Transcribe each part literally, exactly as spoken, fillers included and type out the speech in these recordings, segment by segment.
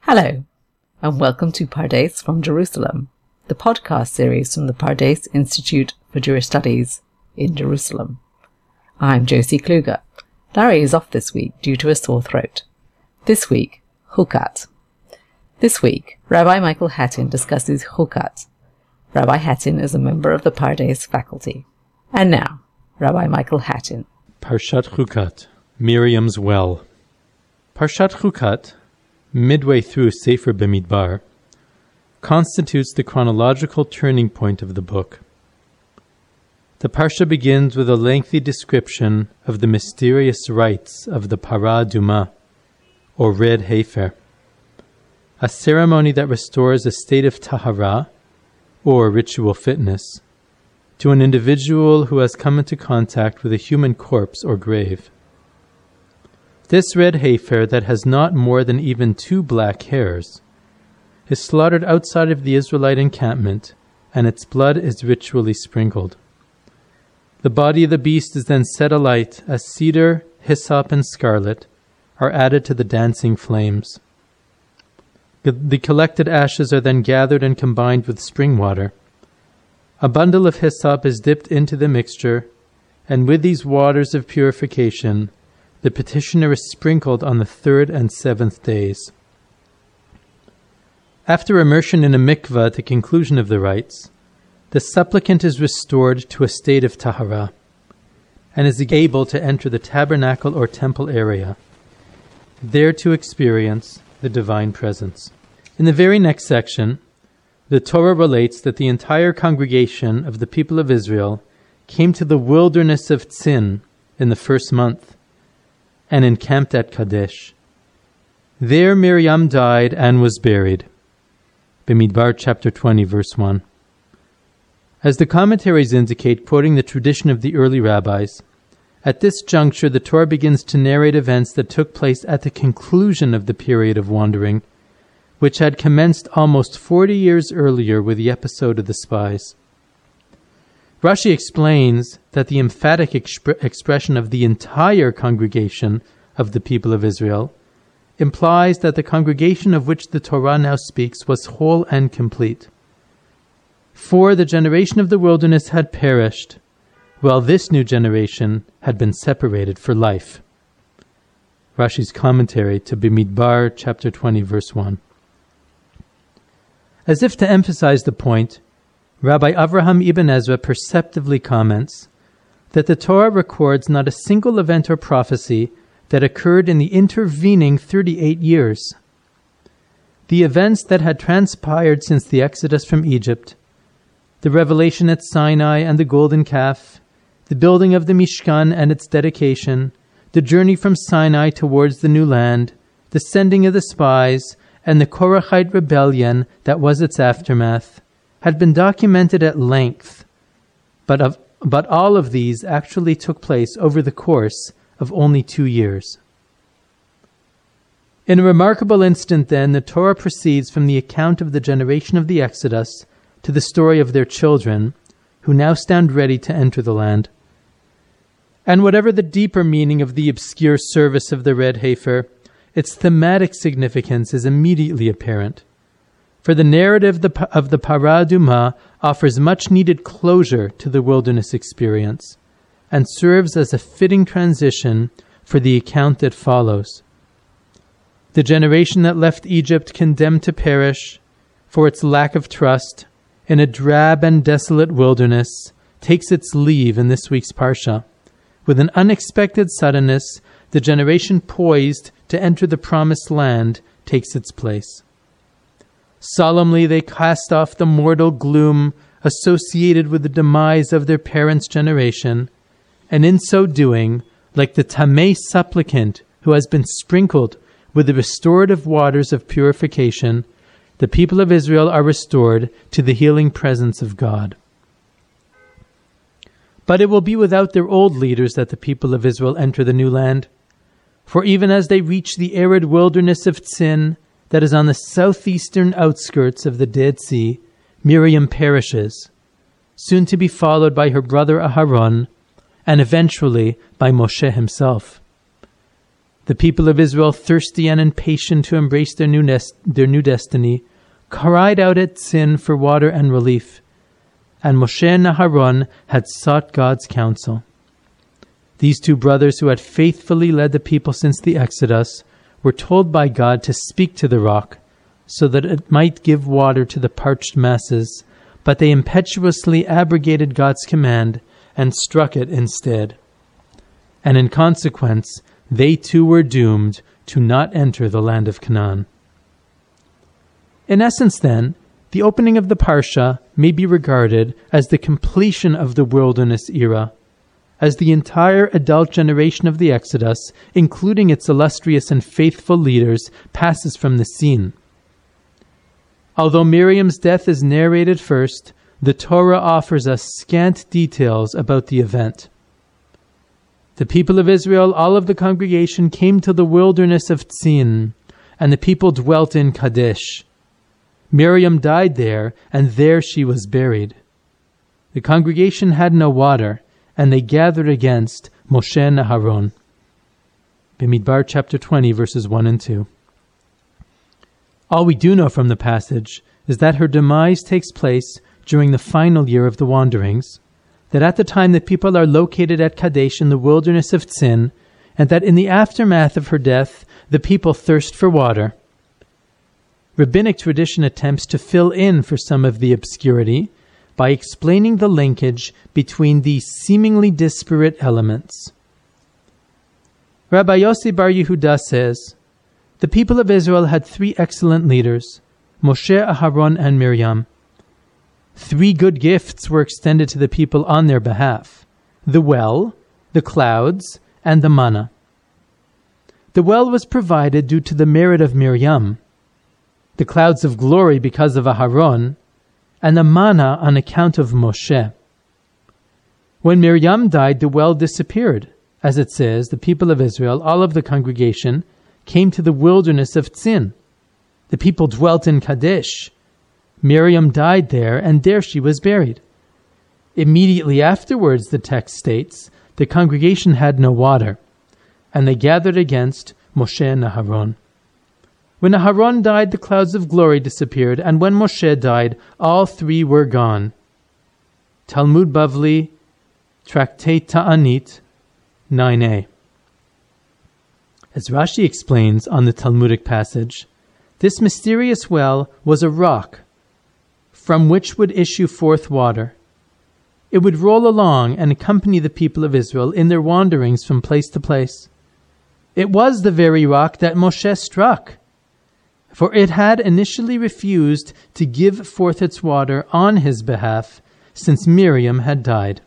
Hello, and welcome to Pardes from Jerusalem, the podcast series from the Pardes Institute for Jewish Studies in Jerusalem. I'm Josie Kluger. Larry is off this week due to a sore throat. This week, Chukat. This week, Rabbi Michael Hattin discusses Chukat. Rabbi Hattin is a member of the Pardes faculty. And now, Rabbi Michael Hattin. Parshat Chukat, Miriam's Well. Parshat Chukat, midway through Sefer Bamidbar, constitutes the chronological turning point of the book. The Parsha begins with a lengthy description of the mysterious rites of the Parah Adumah, or Red Heifer, a ceremony that restores a state of tahara, or ritual fitness, to an individual who has come into contact with a human corpse or grave. This red heifer that has not more than even two black hairs is slaughtered outside of the Israelite encampment, and its blood is ritually sprinkled. The body of the beast is then set alight as cedar, hyssop, and scarlet are added to the dancing flames. The, the collected ashes are then gathered and combined with spring water. A bundle of hyssop is dipped into the mixture, and with these waters of purification, the petitioner is sprinkled on the third and seventh days. After immersion in a mikveh at the conclusion of the rites, the supplicant is restored to a state of tahara and is able to enter the tabernacle or temple area, there to experience the divine presence. In the very next section, the Torah relates that the entire congregation of the people of Israel came to the wilderness of Tzin in the first month, and encamped at Kadesh. There Miriam died and was buried. Bamidbar chapter twenty, verse one. As the commentaries indicate, quoting the tradition of the early rabbis, at this juncture the Torah begins to narrate events that took place at the conclusion of the period of wandering, which had commenced almost forty years earlier with the episode of the spies. Rashi explains that the emphatic exp- expression of the entire congregation of the people of Israel implies that the congregation of which the Torah now speaks was whole and complete. For the generation of the wilderness had perished, while this new generation had been separated for life. Rashi's commentary to Bamidbar chapter twenty, verse one. As if to emphasize the point, Rabbi Avraham Ibn Ezra perceptively comments that the Torah records not a single event or prophecy that occurred in the intervening thirty-eight years. The events that had transpired since the exodus from Egypt, the revelation at Sinai and the golden calf, the building of the Mishkan and its dedication, the journey from Sinai towards the new land, the sending of the spies, and the Korachite rebellion that was its aftermath, had been documented at length, but of but all of these actually took place over the course of only two years. In a remarkable instant, then, the Torah proceeds from the account of the generation of the Exodus to the story of their children, who now stand ready to enter the land. And whatever the deeper meaning of the obscure service of the red heifer, its thematic significance is immediately apparent. For the narrative of the Parah Adumah offers much-needed closure to the wilderness experience and serves as a fitting transition for the account that follows. The generation that left Egypt condemned to perish for its lack of trust in a drab and desolate wilderness takes its leave in this week's Parsha. With an unexpected suddenness, the generation poised to enter the promised land takes its place. Solemnly they cast off the mortal gloom associated with the demise of their parents' generation, and in so doing, like the Tameh supplicant who has been sprinkled with the restorative waters of purification, the people of Israel are restored to the healing presence of God. But it will be without their old leaders that the people of Israel enter the new land. For even as they reach the arid wilderness of Tzin, that is on the southeastern outskirts of the Dead Sea, Miriam perishes, soon to be followed by her brother Aharon, and eventually by Moshe himself. The people of Israel, thirsty and impatient to embrace their new, nest, their new destiny, cried out at Tzin for water and relief, and Moshe and Aharon had sought God's counsel. These two brothers who had faithfully led the people since the Exodus were told by God to speak to the rock so that it might give water to the parched masses, but they impetuously abrogated God's command and struck it instead. And in consequence, they too were doomed to not enter the land of Canaan. In essence, then, the opening of the Parsha may be regarded as the completion of the wilderness era, as the entire adult generation of the Exodus, including its illustrious and faithful leaders, passes from the scene. Although Miriam's death is narrated first, the Torah offers us scant details about the event. The people of Israel, all of the congregation, came to the wilderness of Tzin, and the people dwelt in Kadesh. Miriam died there, and there she was buried. The congregation had no water, and they gathered against Moshe and Aharon. Bimidbar chapter twenty, verses one and two. All we do know from the passage is that her demise takes place during the final year of the wanderings, that at the time the people are located at Kadesh in the wilderness of Tzin, and that in the aftermath of her death, the people thirst for water. Rabbinic tradition attempts to fill in for some of the obscurity by explaining the linkage between these seemingly disparate elements. Rabbi Yossi Bar Yehuda says, the people of Israel had three excellent leaders, Moshe, Aharon, and Miriam. Three good gifts were extended to the people on their behalf: the well, the clouds, and the manna. The well was provided due to the merit of Miriam, the clouds of glory because of Aharon, and the manna on account of Moshe. When Miriam died, the well disappeared. As it says, the people of Israel, all of the congregation, came to the wilderness of Tzin. The people dwelt in Kadesh. Miriam died there, and there she was buried. Immediately afterwards, the text states, the congregation had no water, and they gathered against Moshe and Aharon. When Aharon died, the clouds of glory disappeared, and when Moshe died, all three were gone. Talmud Bavli, Tractate Ta'anit, nine a. As Rashi explains on the Talmudic passage, this mysterious well was a rock from which would issue forth water. It would roll along and accompany the people of Israel in their wanderings from place to place. It was the very rock that Moshe struck, for it had initially refused to give forth its water on his behalf, since Miriam had died.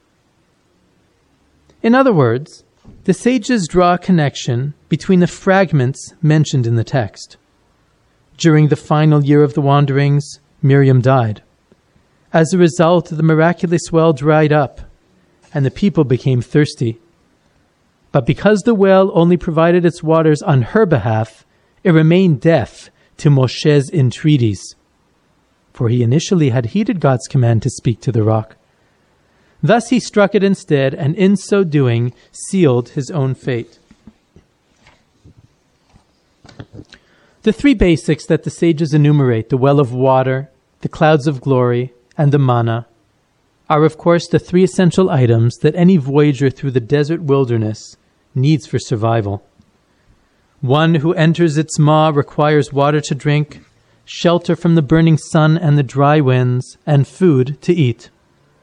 In other words, the sages draw a connection between the fragments mentioned in the text. During the final year of the wanderings, Miriam died. As a result, the miraculous well dried up, and the people became thirsty. But because the well only provided its waters on her behalf, it remained deaf to Moshe's entreaties, for he initially had heeded God's command to speak to the rock. Thus he struck it instead, and in so doing, sealed his own fate. The three basics that the sages enumerate, the well of water, the clouds of glory, and the manna, are of course the three essential items that any voyager through the desert wilderness needs for survival. One who enters its maw requires water to drink, shelter from the burning sun and the dry winds, and food to eat.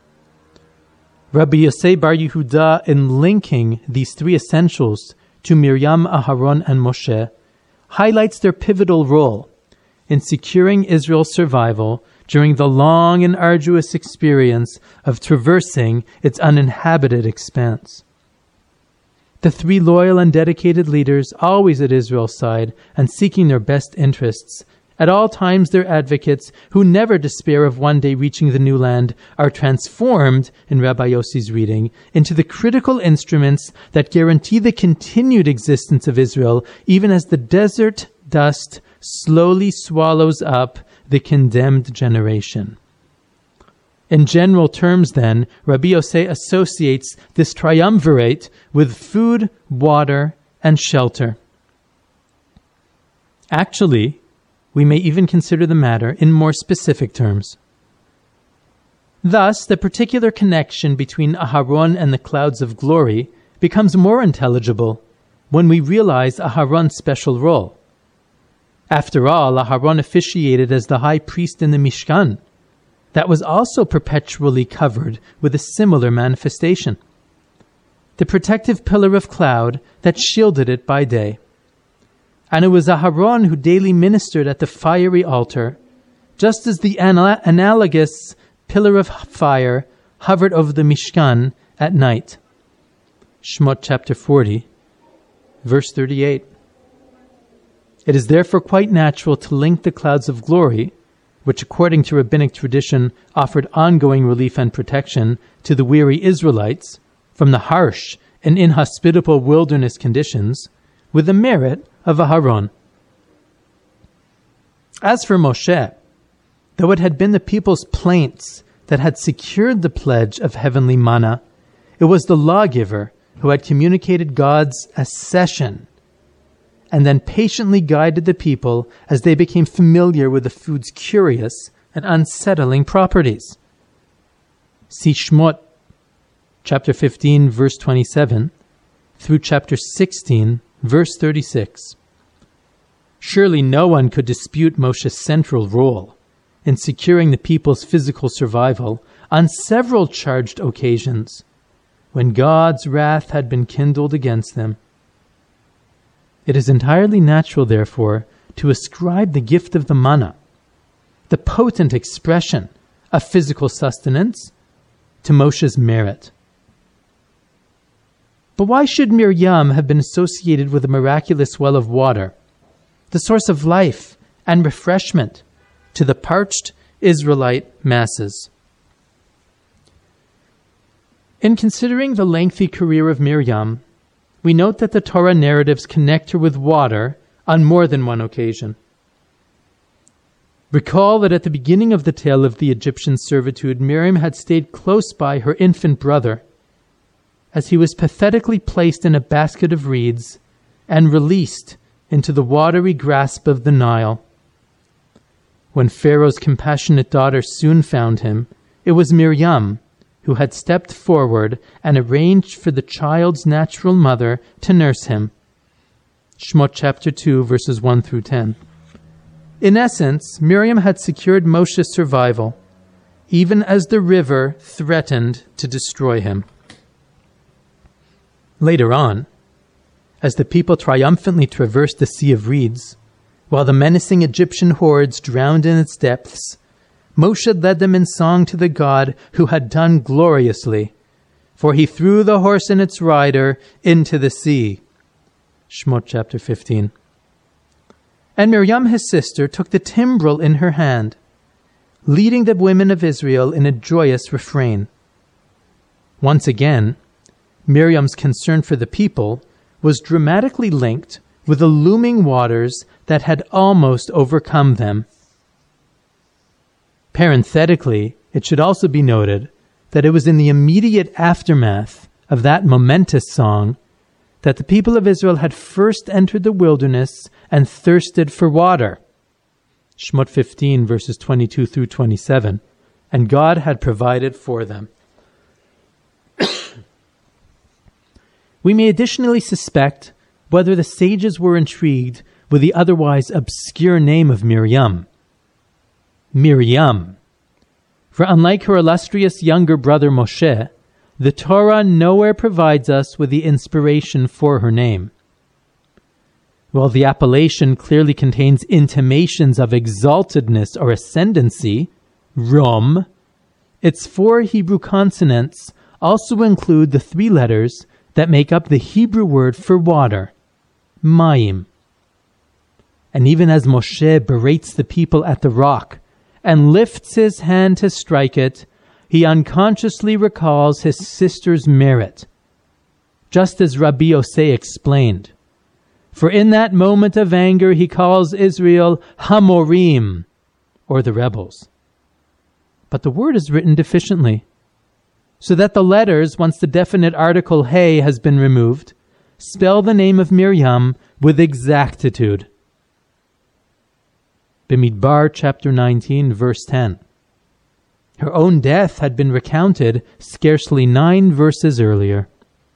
Rabbi Yosei Bar Yehuda, in linking these three essentials to Miriam, Aharon, and Moshe, highlights their pivotal role in securing Israel's survival during the long and arduous experience of traversing its uninhabited expanse. The three loyal and dedicated leaders, always at Israel's side and seeking their best interests, at all times their advocates who never despair of one day reaching the new land, are transformed, in Rabbi Yossi's reading, into the critical instruments that guarantee the continued existence of Israel, even as the desert dust slowly swallows up the condemned generation. In general terms, then, Rabbi Yosei associates this triumvirate with food, water, and shelter. Actually, we may even consider the matter in more specific terms. Thus, the particular connection between Aharon and the clouds of glory becomes more intelligible when we realize Aharon's special role. After all, Aharon officiated as the high priest in the Mishkan, that was also perpetually covered with a similar manifestation. The protective pillar of cloud that shielded it by day. And it was Aharon who daily ministered at the fiery altar, just as the ana- analogous pillar of fire hovered over the Mishkan at night. Shemot chapter forty, verse thirty-eight. It is therefore quite natural to link the clouds of glory, which according to rabbinic tradition offered ongoing relief and protection to the weary Israelites from the harsh and inhospitable wilderness conditions, with the merit of Aharon. As for Moshe, though it had been the people's plaints that had secured the pledge of heavenly manna, it was the lawgiver who had communicated God's accession and then patiently guided the people as they became familiar with the food's curious and unsettling properties. See Shemot chapter fifteen, verse twenty-seven, through chapter sixteen, verse thirty-six. Surely no one could dispute Moshe's central role in securing the people's physical survival on several charged occasions when God's wrath had been kindled against them. It is entirely natural, therefore, to ascribe the gift of the manna, the potent expression of physical sustenance, to Moshe's merit. But why should Miriam have been associated with a miraculous well of water, the source of life and refreshment to the parched Israelite masses? In considering the lengthy career of Miriam, we note that the Torah narratives connect her with water on more than one occasion. Recall that at the beginning of the tale of the Egyptian servitude, Miriam had stayed close by her infant brother as he was pathetically placed in a basket of reeds and released into the watery grasp of the Nile. When Pharaoh's compassionate daughter soon found him, it was Miriam who had stepped forward and arranged for the child's natural mother to nurse him. Shemot chapter two, verses one through ten. In essence, Miriam had secured Moshe's survival, even as the river threatened to destroy him. Later on, as the people triumphantly traversed the Sea of Reeds, while the menacing Egyptian hordes drowned in its depths, Moshe led them in song to the God who had done gloriously, for he threw the horse and its rider into the sea. Shemot chapter fifteen. And Miriam his sister took the timbrel in her hand, leading the women of Israel in a joyous refrain. Once again, Miriam's concern for the people was dramatically linked with the looming waters that had almost overcome them. Parenthetically, it should also be noted that it was in the immediate aftermath of that momentous song that the people of Israel had first entered the wilderness and thirsted for water. Shemot fifteen, verses twenty-two through twenty-seven. And God had provided for them. We may additionally suspect whether the sages were intrigued with the otherwise obscure name of Miriam. Miriam. For unlike her illustrious younger brother Moshe, the Torah nowhere provides us with the inspiration for her name. While the appellation clearly contains intimations of exaltedness or ascendancy, Rom, its four Hebrew consonants also include the three letters that make up the Hebrew word for water, Mayim. And even as Moshe berates the people at the rock and lifts his hand to strike it, he unconsciously recalls his sister's merit, just as Rabbi Yosei explained. For in that moment of anger, he calls Israel Hamorim, or the rebels. But the word is written deficiently, so that the letters, once the definite article He has been removed, spell the name of Miriam with exactitude. Bamidbar chapter nineteen, verse ten. Her own death had been recounted scarcely nine verses earlier.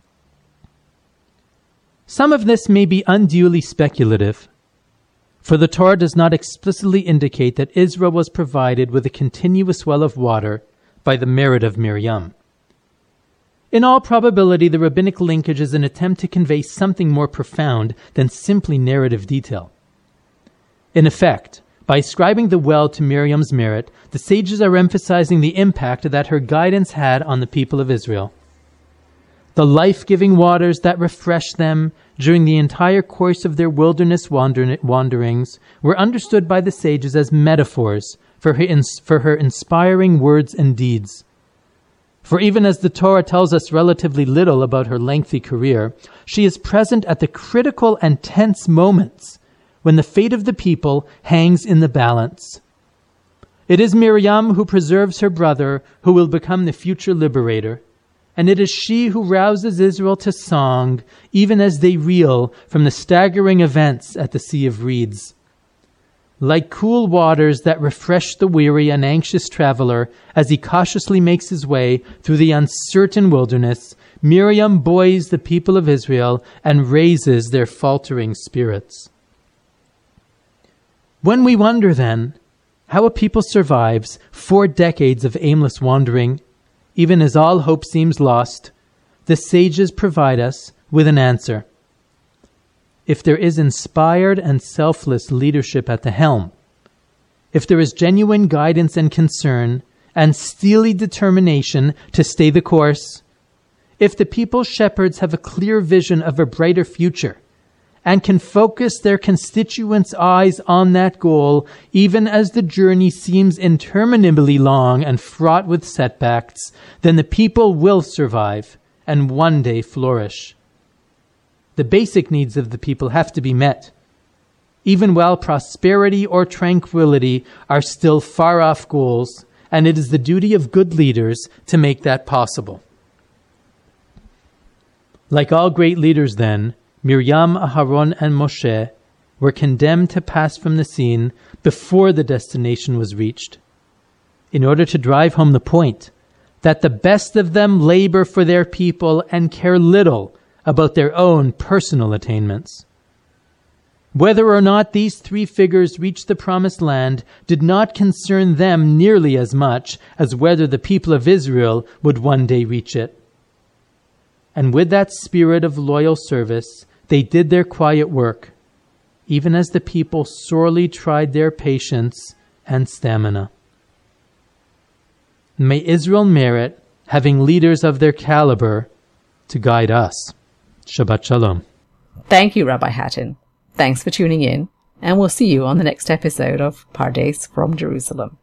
Some of this may be unduly speculative, for the Torah does not explicitly indicate that Israel was provided with a continuous well of water by the merit of Miriam. In all probability, the rabbinic linkage is an attempt to convey something more profound than simply narrative detail. In effect, by ascribing the well to Miriam's merit, the sages are emphasizing the impact that her guidance had on the people of Israel. The life-giving waters that refreshed them during the entire course of their wilderness wander- wanderings were understood by the sages as metaphors for her, ins- for her inspiring words and deeds. For even as the Torah tells us relatively little about her lengthy career, she is present at the critical and tense moments when the fate of the people hangs in the balance. It is Miriam who preserves her brother, who will become the future liberator, and it is she who rouses Israel to song, even as they reel from the staggering events at the Sea of Reeds. Like cool waters that refresh the weary and anxious traveler as he cautiously makes his way through the uncertain wilderness, Miriam buoys the people of Israel and raises their faltering spirits. When we wonder, then, how a people survives four decades of aimless wandering, even as all hope seems lost, the sages provide us with an answer. If there is inspired and selfless leadership at the helm, if there is genuine guidance and concern and steely determination to stay the course, if the people's shepherds have a clear vision of a brighter future and can focus their constituents' eyes on that goal, even as the journey seems interminably long and fraught with setbacks, then the people will survive and one day flourish. The basic needs of the people have to be met, even while prosperity or tranquility are still far-off goals, and it is the duty of good leaders to make that possible. Like all great leaders, then, Miriam, Aharon, and Moshe were condemned to pass from the scene before the destination was reached, in order to drive home the point that the best of them labor for their people and care little about their own personal attainments. Whether or not these three figures reached the promised land did not concern them nearly as much as whether the people of Israel would one day reach it. And with that spirit of loyal service, they did their quiet work, even as the people sorely tried their patience and stamina. May Israel merit having leaders of their caliber to guide us. Shabbat Shalom. Thank you, Rabbi Hattin. Thanks for tuning in, and we'll see you on the next episode of Pardes from Jerusalem.